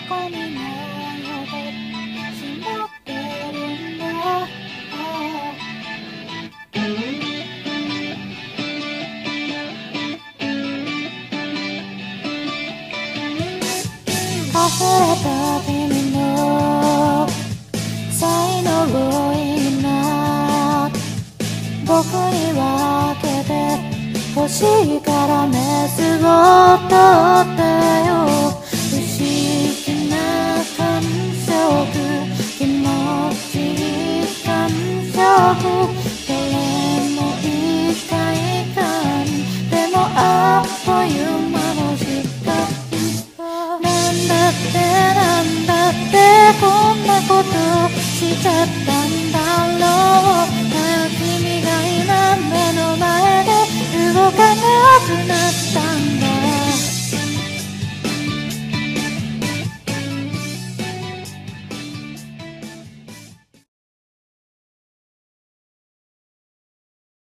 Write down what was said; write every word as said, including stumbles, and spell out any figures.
こにないほどしまってるんだ。溢れた君の才能を今僕に分けて欲しいからメスを取ってよ。不思議な感触、気持ちいい感触、どれもいい快感、でもあっという間の時間。なんだってなんだってこんなことしちゃったんだ。